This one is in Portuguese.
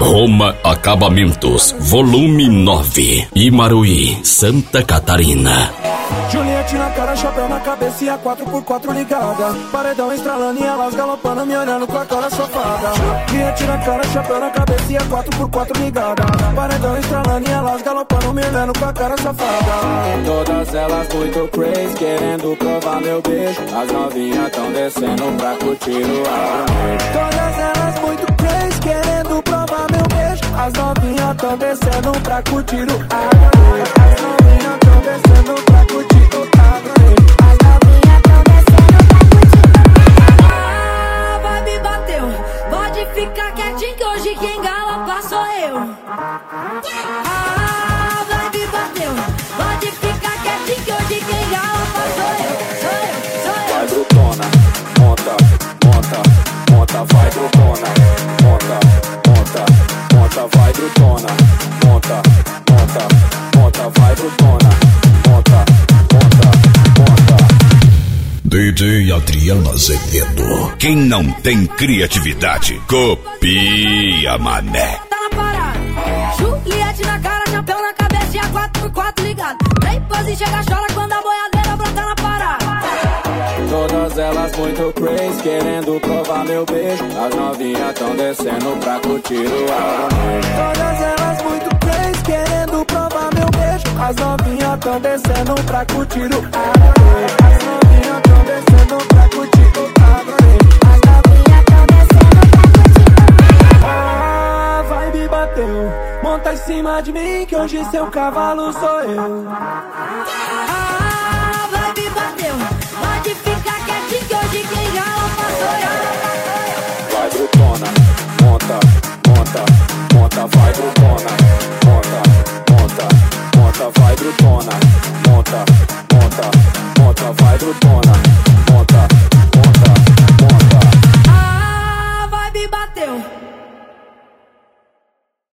Roma Acabamentos, volume 9, Imaruí, Santa Catarina. Juliette na cara, chapéu na cabeça e a 4x4 ligada. Paredão estralando e elas galopando, me olhando com a cara safada. Juliette na cara, chapéu na cabeça e a 4x4 ligada. Paredão estralando e elas galopando, me olhando com a cara safada. Todas elas muito crazy, querendo provar meu beijo. As novinhas tão descendo pra curtir o ar. Todas elas muito crazy, querendo provar meu beijo. As novinhas tão descendo pra curtir o ar. As novinhas tão descendo pra curtir o ar. As novinhas tão descendo pra curtir. A vibe bateu, pode ficar quietinho que hoje quem galopa sou eu. A vibe bateu, pode ficar quietinho que hoje quem galopa sou eu. Vai brutona, monta, monta, monta, vai brutona, monta, monta, monta, vai brutona, monta, monta, monta, vai brutona, monta, monta, monta. DJ Adriano Azevedo. Quem não tem criatividade, copia, mané. Tá na parada, Juliette na cara, chapéu na cabeça e a 4x4 ligado. Vem pose, chega, chora quando a boiadeira brota na parada. Todas elas muito crazy, querendo provar meu beijo. As novinhas tão descendo pra curtir o ar. Todas elas muito crazy, querendo provar meu beijo. As novinhas tão descendo pra curtir o ar. As novinhas tão descendo pra curtir o ar. As novinhas tão descendo pra curtir. A vibe bateu, monta em cima de mim que hoje seu cavalo sou eu.